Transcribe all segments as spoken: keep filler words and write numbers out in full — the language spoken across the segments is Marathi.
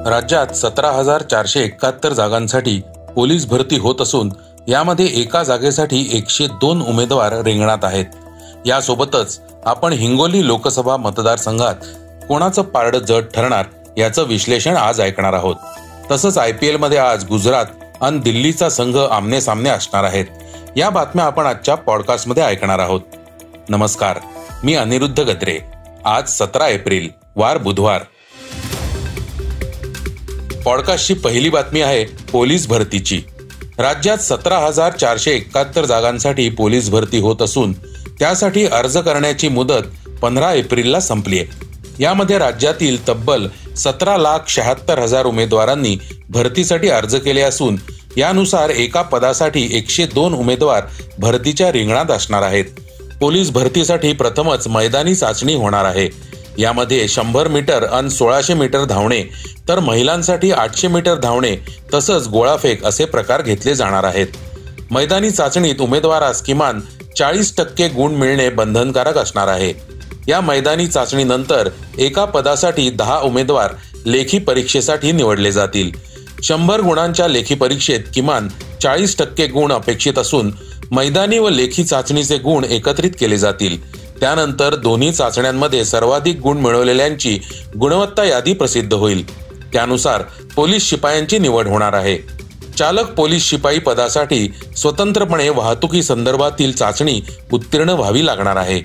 राज्यात सतरा हजार चारशे एकाहत्तर जागांसाठी पोलीस भरती होत असून यामध्ये एका जागेसाठी एकशे दोन उमेदवार रिंगणात आहेत. यासोबतच आपण हिंगोली लोकसभा मतदारसंघात कोणाचं पारडं जड ठरणार याचं विश्लेषण आज ऐकणार आहोत. तसंच आय पी एल मध्ये आज गुजरात आणि दिल्लीचा संघ आमने सामने असणार आहेत. या बातम्या आपण आजच्या पॉडकास्टमध्ये ऐकणार आहोत. नमस्कार, मी अनिरुद्ध गद्रे. आज सतरा एप्रिल, वार बुधवार. पॉडकास्टची पहिली बातमी आहे पोलीस भरतीची. राज्यात सतरा हजार चारशे एकाहत्तर जागांसाठी पोलीस भरती होत असून त्यासाठी अर्ज करण्याची मुदत पंधरा एप्रिलला संपली आहे. यामध्ये राज्यातील तब्बल सतरा लाख शहात्तर हजार उमेदवारांनी भरतीसाठी अर्ज केले असून यानुसार एका पदासाठी एकशे दोन उमेदवार भरतीच्या रिंगणात असणार आहेत. पोलीस भरतीसाठी प्रथमच मैदानी चाचणी होणार आहे. यामध्ये शंभर मीटर आणि सोळाशे मीटर धावणे तर महिलांसाठी आठशे मीटर धावणे तसंच गोळाफेक असे प्रकार घेतले जाणार आहेत. मैदानी चाचणीत उमेदवारास किमान चाळीस टक्के गुण मिळणे बंधनकारक असणार आहे. या मैदानी चाचणीनंतर एका पदासाठी दहा उमेदवार लेखी परीक्षेसाठी निवडले जातील. शंभर गुणांच्या लेखी परीक्षेत किमान चाळीस टक्के गुण अपेक्षित असून मैदानी व लेखी चाचणीचे गुण एकत्रित केले जातील. त्यानंतर दोन्ही चाचण्यांमध्ये सर्वाधिक गुण मिळवलेल्यांची गुणवत्ता यादी प्रसिद्ध होईल. त्यानुसार पोलीस शिपायांची निवड होणार आहे. चालक पोलीस शिपाई पदासाठी स्वतंत्रपणे वाहतुकी संदर्भातील चाचणी उत्तीर्ण व्हावी लागणार आहे.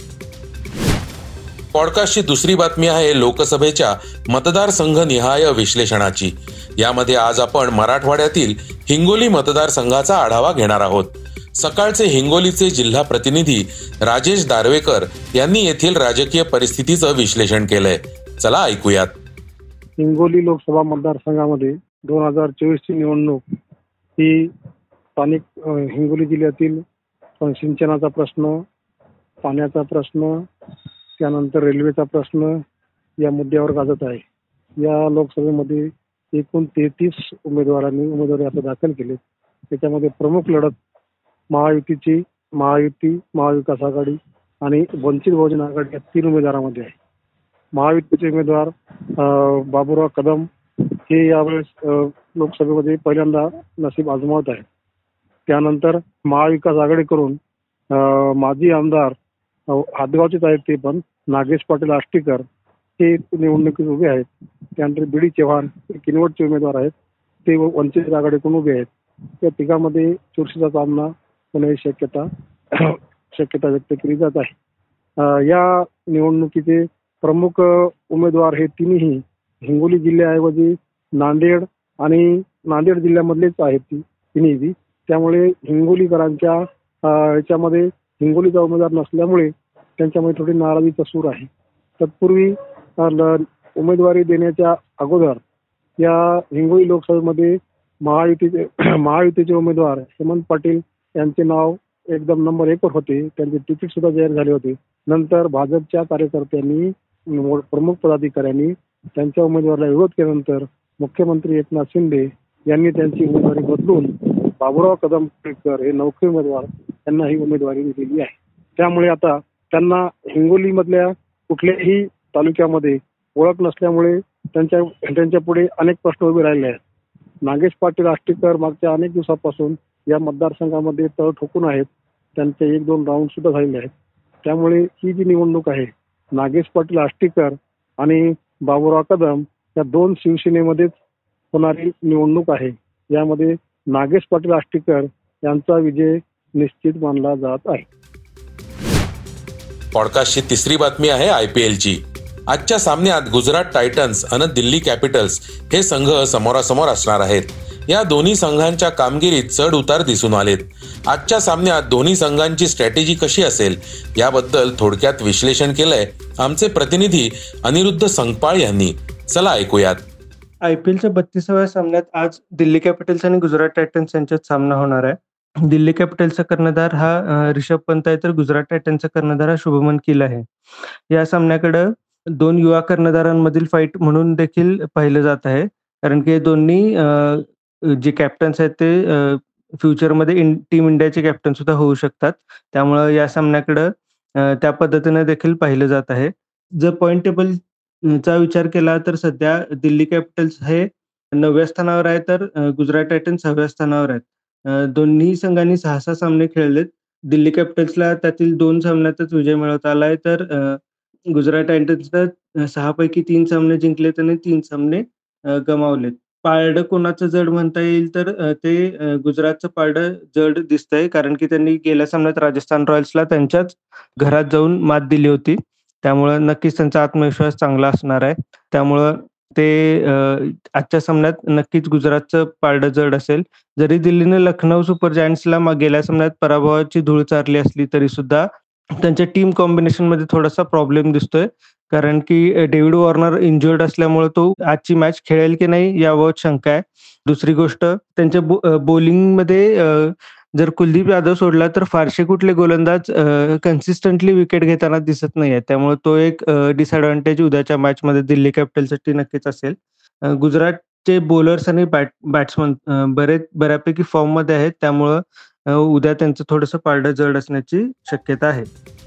पॉडकास्टची दुसरी बातमी आहे लोकसभेच्या मतदारसंघ निहाय विश्लेषणाची. यामध्ये आज आपण मराठवाड्यातील हिंगोली मतदारसंघाचा आढावा घेणार आहोत. सकाळचे हिंगोलीचे जिल्हा प्रतिनिधी राजेश दारवेकर यांनी येथील राजकीय परिस्थितीचं विश्लेषण केलंय. चला ऐकूयात. हिंगोली लोकसभा मतदारसंघामध्ये दोन हजार चोवीस ची निवडणूक ही स्थानिक हिंगोली जिल्ह्यातील सिंचनाचा प्रश्न, पाण्याचा प्रश्न, त्यानंतर रेल्वेचा प्रश्न या मुद्द्यावर गाजत आहे. या लोकसभेमध्ये एकूण तेहतीस उमेदवारांनी उमेदवारी अर्ज दाखल केले. त्याच्यामध्ये प्रमुख लढत महायुतीची महायुती महाविकास आघाडी आणि वंचित बहुजन आघाडी या तीन उमेदवारांमध्ये आहे. महायुतीचे उमेदवार बाबुराव कदम हे यावेळेस लोकसभेमध्ये पहिल्यांदा नशीब आजमावत आहेत. त्यानंतर महाविकास आघाडीकडून माजी आमदार हादगावचेच आहेत ते पण नागेश पाटील आष्टीकर हे निवडणुकीत उभे आहेत. त्यानंतर बी डी चव्हाण हे किनवटचे उमेदवार आहेत, ते वंचित आघाडीकडून उभे आहेत. त्या तिघांमध्ये चुरशीचा सामना होण्याची शक्यता शक्यता व्यक्त केली जात आहे. या निवडणुकीचे प्रमुख उमेदवार हे तिन्ही हिंगोली जिल्ह्याऐवजी नांदेड आणि नांदेड जिल्ह्यामधलेच आहेत ती तिन्ही. त्यामुळे हिंगोलीकरांच्या ह्याच्यामध्ये हिंगोलीचा उमेदवार नसल्यामुळे त्यांच्यामध्ये थोडी नाराजीचा सूर आहे. तत्पूर्वी उमेदवारी देण्याच्या अगोदर या हिंगोली लोकसभेमध्ये महायुतीचे महायुतीचे उमेदवार हेमंत पाटील यांचे नाव एकदम नंबर एक वर होते. त्यांचे तिकीट सुद्धा जाहीर झाले होते. नंतर भाजपच्या कार्यकर्त्यांनी प्रमुख पदाधिकाऱ्यांनी त्यांच्या उमेदवाराला विरोध केल्यानंतर मुख्यमंत्री एकनाथ शिंदे यांनी त्यांची उमेदवारी बदलून बाबुराव कदम हे नौखे उमेदवार यांना ही उमेदवारी दिलेली आहे. त्यामुळे आता त्यांना हिंगोली मधल्या कुठल्याही तालुक्यामध्ये ओळख नसल्यामुळे त्यांच्या त्यांच्या पुढे अनेक प्रश्न उभे राहिले आहेत. नागेश पाटील आष्टीकर मागच्या अनेक दिवसापासून या मतदारसंघामध्ये तळ ठोकून आहेत. त्यांचे एक दोन राऊंड सुद्धा झालेले आहेत. त्यामुळे ही जी निवडणूक आहे नागेश पाटील आष्टीकर आणि बाबुराव कदम या दोन शिवसेनेमध्येच होणारी निवडणूक आहे. यामध्ये नागेश पाटील आष्टीकर यांचा विजय निश्चित मानला जात आहे. पॉडकास्टची तिसरी बातमी आहे आय पी एल ची. आजच्या सामन्यात गुजरात टायटन्स आणि दिल्ली कॅपिटल्स हे संघ समोरासमोर असणार आहेत. या दोन्ही संघांच्या कामगिरीत चढ उतार दिसून आलेत. आजच्या सामन्यात दोन्ही संघांची स्ट्रॅटेजी कशी असेल याबद्दल थोडक्यात विश्लेषण केलंय आमचे प्रतिनिधी अनिरुद्ध संकपाळ यांनी. चला ऐकूयात. आयपीएलच्या बत्तीसाव्या सामन्यात आज दिल्ली कॅपिटल्स आणि गुजरात टायटन्स यांच्यात सामना होणार आहे. दिल्ली कॅपिटल्सचा कर्णधार हा रिषभ पंत आहे, तर गुजरात टायटन्सचा कर्णधार हा शुभमन गिल आहे. या सामन्याकडे दोन युवा कर्णधारांमधील फाईट म्हणून देखील पाहिलं जात आहे, कारण की दोन्ही जे कॅप्टन्स आहेत ते फ्युचरमध्ये टीम इंडियाचे कॅप्टन सुद्धा होऊ शकतात. त्यामुळं या सामन्याकडे त्या पद्धतीने देखील पाहिलं जात आहे. जर पॉईंट टेबलचा विचार केला तर सध्या दिल्ली कॅपिटल्स हे नवव्या स्थानावर आहे, तर अ, गुजरात टायटन्स सहाव्या स्थानावर आहेत. अ, दोन्ही संघांनी सहा सहा सामने खेळलेत. दिल्ली कॅपिटल्सला त्यातील दोन सामन्यातच विजय मिळवता आलाय, तर अ, गुजरात टायटन्सनं सहा पैकी तीन सामने जिंकलेत आणि तीन सामने अ, गमावलेत. पारडं कोणाचं जड म्हणता येईल, तर अ, ते अ, गुजरातचं पारडं जड दिसतंय, कारण की त्यांनी गेल्या सामन्यात राजस्थान रॉयल्सला त्यांच्याच घरात जाऊन मात दिली होती. त्यामुळं नक्कीच त्यांचा आत्मविश्वास चांगला असणार आहे. त्यामुळं ते अ, आजच्या सामन्यात नक्कीच गुजरातचं पारडं जड असेल. जरी दिल्लीनं लखनौ सुपर जायंट्सला मा गेल्या सामन्यात पराभवाची धूळ चारली असली तरीसुद्धा त्यांच्या टीम कॉम्बिनेशनमध्ये थोडासा प्रॉब्लेम दिसतोय. कारण की अ, डेव्हिड वॉर्नर इंज्युर्ड असल्यामुळे तो आजची मॅच खेळेल की नाही याबाबत शंका आहे. दुसरी गोष्ट, त्यांच्या बो अ, बॉलिंगमध्ये अ, जर कुलदीप यादव सोडला तर फारसे कुठले गोलंदाज अ, कन्सिस्टंटली विकेट घेताना दिसत नाहीये. त्यामुळे तो एक अ, डिसएडव्हांटेज उद्याच्या मॅचमध्ये दिल्ली कॅपिटल्ससाठी नक्कीच असेल. अ, गुजरातचे बॉलर्स आणि बॅट बॅट्समन अ, बरेच बऱ्यापैकी फॉर्ममध्ये आहेत. त्यामुळं अ, उद्या त्यांचं थोडंसं पारडं जड असण्याची शक्यता आहे.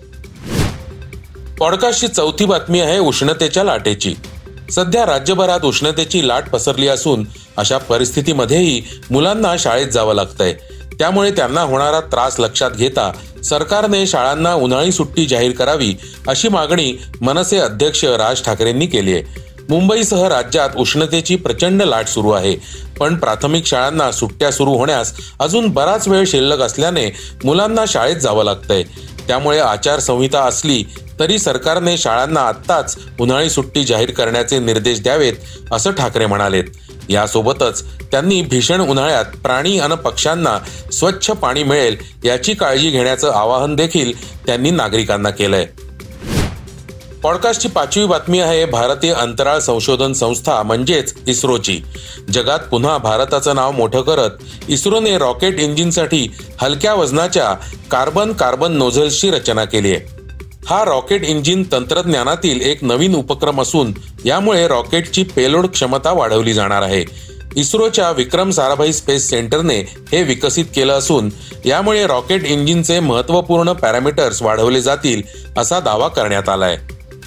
पॉडकास्टची चौथी बातमी आहे उष्णतेच्या लाटेची. सध्या राज्यभरात उष्णतेची लाट पसरली असून अशा परिस्थितीमध्येही मुलांना शाळेत जावं लागतंय. त्यामुळे त्यांना होणारा त्रास लक्षात घेता सरकारने शाळांना उन्हाळी सुट्टी जाहीर करावी अशी मागणी मनसे अध्यक्ष राज ठाकरेंनी केली आहे. मुंबईसह राज्यात उष्णतेची प्रचंड लाट सुरू आहे, पण प्राथमिक शाळांना सुट्ट्या सुरू होण्यास अजून बराच वेळ शिल्लक असल्याने मुलांना शाळेत जावं लागतंय. त्यामुळे आचारसंहिता असली तरी सरकारने शाळांना आत्ताच उन्हाळी सुट्टी जाहीर करण्याचे निर्देश द्यावेत असं ठाकरे म्हणालेत. यासोबतच त्यांनी भीषण उन्हाळ्यात प्राणी आणि पक्ष्यांना स्वच्छ पाणी मिळेल याची काळजी घेण्याचं आवाहन देखील त्यांनी नागरिकांना केलंय. पॉडकास्टची पाचवी बातमी आहे भारतीय अंतराळ संशोधन संस्था म्हणजेच इस्रोची. जगात पुन्हा भारताचं नाव मोठं करत इस्रोने रॉकेट इंजिनसाठी हलक्या वजनाच्या कार्बन कार्बन नोझल्सची रचना केली आहे. हा रॉकेट इंजिन तंत्रज्ञानातील एक नवीन उपक्रम असून यामुळे रॉकेटची पेलोड क्षमता वाढवली जाणार आहे. इस्रोच्या विक्रम साराभाई स्पेस सेंटरने हे विकसित केलं असून यामुळे रॉकेट इंजिनचे महत्त्वपूर्ण पॅरामीटर्स वाढवले जातील असा दावा करण्यात आलाय.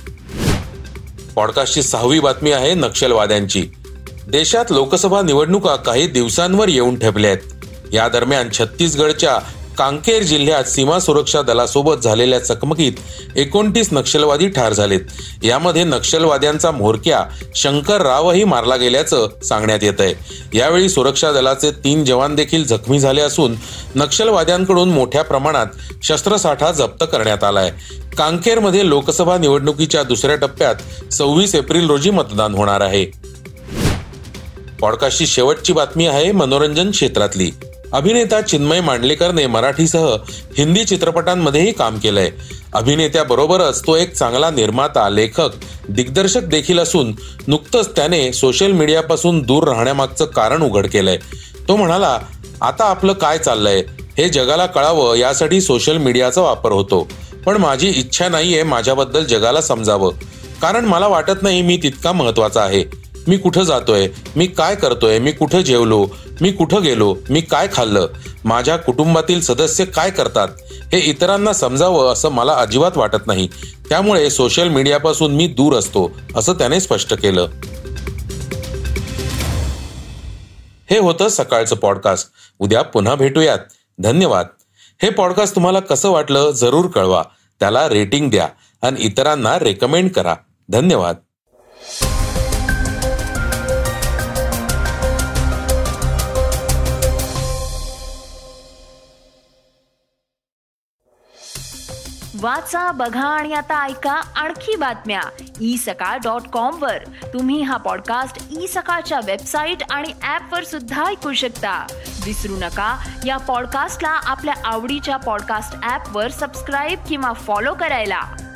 पॉडकास्टची सहावी बातमी आहे नक्षलवाद्यांची. देशात लोकसभा निवडणुका काही दिवसांवर येऊन ठेपल्या आहेत. या दरम्यान छत्तीसगडच्या कांकेर जिल्ह्यात सीमा सुरक्षा दलासोबत झालेल्या चकमकीत एकोणतीस नक्षलवादी ठार झालेत. यामध्ये नक्षलवाद्यांचा म्होरक्या शंकर रावही मारला गेल्याचं सांगण्यात येत आहे. यावेळी सुरक्षा दलाचे तीन जवान देखील जखमी झाले असून नक्षलवाद्यांकडून मोठ्या प्रमाणात शस्त्रसाठा जप्त करण्यात आलाय. कांकेरमध्ये लोकसभा निवडणुकीच्या दुसऱ्या टप्प्यात सव्वीस एप्रिल रोजी मतदान होणार आहे. पॉडकास्टची शेवटची बातमी आहे मनोरंजन क्षेत्रातली. अभिनेता चिन्मय मांडलेकरने मराठीसह हिंदी चित्रपटांमध्येही काम केलंय. अभिनेत्याबरोबरच तो एक चांगला निर्माता, लेखक, दिग्दर्शक देखील असून नुकतंच त्याने सोशल मीडियापासून दूर राहण्यामागचं कारण उघड केलंय. तो म्हणाला, आता आपलं काय चाललंय हे जगाला कळावं यासाठी सोशल मीडियाचा वापर होतो, पण माझी इच्छा नाहीये माझ्याबद्दल जगाला समजावं, कारण मला वाटत नाही मी तितका महत्वाचा आहे. मी कुठं जातोय, मी काय करतोय, मी कुठं जेवलो, मी कुठं गेलो, मी काय खाल्लं, माझ्या कुटुंबातील सदस्य काय करतात हे इतरांना समजावं असं मला अजिबात वाटत नाही. त्यामुळे सोशल मीडियापासून मी दूर असतो असं त्याने स्पष्ट केलं. हे होतं सकाळचं पॉडकास्ट. उद्या पुन्हा भेटूयात. धन्यवाद. हे पॉडकास्ट तुम्हाला कसं वाटलं जरूर कळवा. त्याला रेटिंग द्या आणि इतरांना रेकमेंड करा. धन्यवाद. वाचा, बघा आणि आता ऐका आणखी बातम्या ई सकाळ डॉट कॉम वर. तुम्ही हा पॉडकास्ट ई सकाळच्या वेबसाईट आणि ऍप वर सुद्धा ऐकू शकता. विसरू नका, या पॉडकास्टला आपल्या आवडीच्या पॉडकास्ट ऍप वर सबस्क्राईब किंवा फॉलो करायला.